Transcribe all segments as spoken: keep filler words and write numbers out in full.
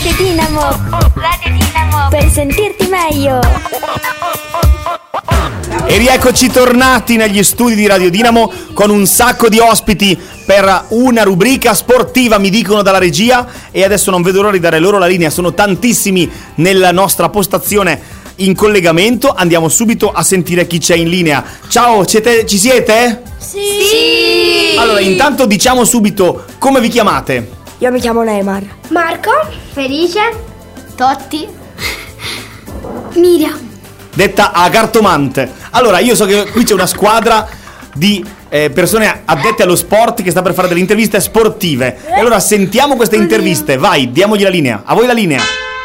Radio Dinamo. Radio Dinamo. Per sentirti meglio. E rieccoci tornati negli studi di Radio Dinamo con un sacco di ospiti per una rubrica sportiva, mi dicono dalla regia, e adesso non vedo l'ora di dare loro la linea. Sono tantissimi nella nostra postazione in collegamento. Andiamo subito a sentire chi c'è in linea. Ciao, siete, ci siete? Sì. Allora, intanto diciamo subito come vi chiamate. Io mi chiamo Neymar. Marco. Felice. Totti. Miriam. Detta a cartomante. Allora, io so che qui c'è una squadra di eh, persone addette allo sport che sta per fare delle interviste sportive. E allora sentiamo queste interviste. Vai, diamogli la linea. A voi la linea.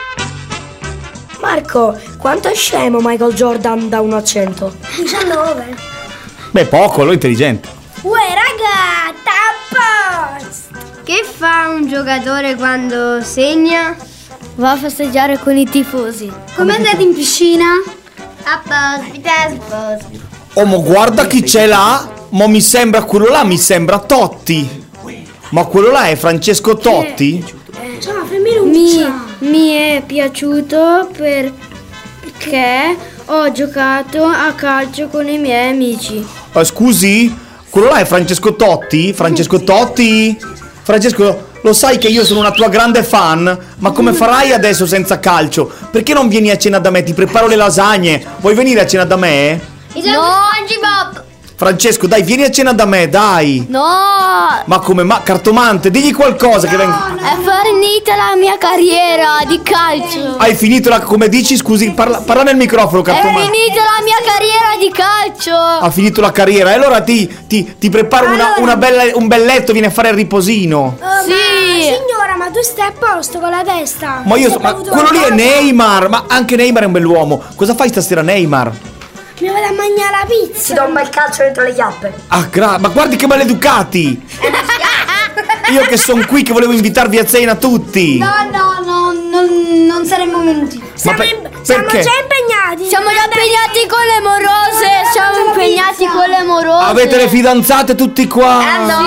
Marco, quanto è scemo Michael Jordan da uno a cento? diciannove. Beh, poco, allora intelligente. Uè raga, tappos! Che fa un giocatore quando segna? Va a festeggiare con i tifosi. Come andate in piscina? Oh, ma guarda chi c'è là. Ma mi sembra quello là, mi sembra Totti. Ma quello là è Francesco Totti? Ciao, femminuccia. Mi, mi è piaciuto perché ho giocato a calcio con i miei amici. Oh, scusi? Quello là è Francesco Totti? Francesco Totti? Francesco, lo sai che io sono una tua grande fan, ma come farai adesso senza calcio? Perché non vieni a cena da me? Ti preparo le lasagne. Vuoi venire a cena da me? No, SpongeBob. Francesco, dai, vieni a cena da me, dai. No. Ma come? Ma cartomante, digli qualcosa che venga. È finita la mia carriera di calcio. Hai finito la... come dici? Scusi, parla, parla nel microfono, È cartomante. finita la mia carriera di calcio. Ha finito la carriera. E allora ti, ti, ti preparo una, una bella, un bel letto, vieni a fare il riposino. Oh, Sì. ma, signora, ma tu stai a posto con la testa? Ma io Hai so, ma bevuto quello lì è qualcosa? Neymar. Ma anche Neymar è un bell'uomo. Cosa fai stasera, Neymar? Mi vado a mangiare la pizza. Si dà un bel calcio dentro le chiappe. Ah, gra- ma guardi che maleducati. Io che sono qui che volevo invitarvi a cena tutti. No, no, no, non, non saremmo venuti. Siamo, per- in- siamo perché? già impegnati. Siamo già impegnati con le morose. No, no, Siamo no, la impegnati pizza. con le morose. Avete le fidanzate tutti qua? Sì. Eh no,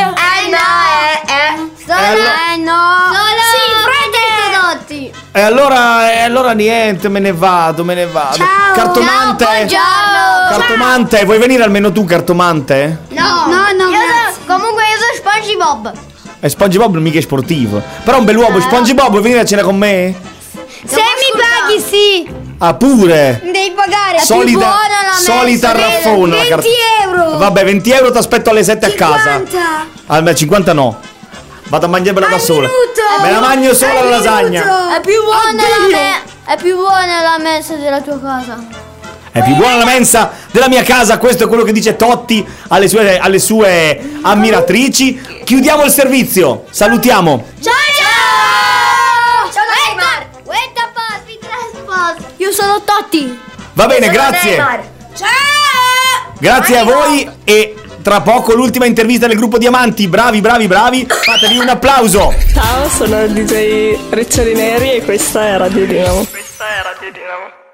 eh, eh. Solo, eh no. Solo. Sì, frate. Dotti. E allora, e allora niente, me ne vado, me ne vado. Ciao. Cartomante. Ciao, buongiorno. Cartomante, vuoi venire almeno tu, cartomante? No, No, no, io grazie. so- comunque io sono SpongeBob. E SpongeBob non mica è sportivo. Però è un bell'uomo. SpongeBob, vuoi venire a cena con me? Se mi paghi, sì. Ah, pure. Devi pagare. Solita, buona la solita mensa, raffona. la venti cart- euro. Vabbè, venti euro ti aspetto alle sette a casa. cinquanta. Ah, beh, cinquanta no. Vado a mangiarmela da Al sola. minuto. Me la mangio sola Al la lasagna. minuto. È più buona la me- è più buona la mensa della tua casa. È più buona la mensa della mia casa. Questo è quello che dice Totti alle sue, alle sue ammiratrici. Chiudiamo il servizio. Salutiamo. Ciao ciao! Ciao Neymar! Wait pass, mi traspos. Io sono Totti. Va bene, grazie. Ciao. Grazie a voi. E tra poco l'ultima intervista del gruppo Diamanti. Bravi, bravi, bravi. Fatevi un applauso. Ciao, sono il D J Riccioli Neri e questa è Radio Dinamo. Questa è Radio Dinamo.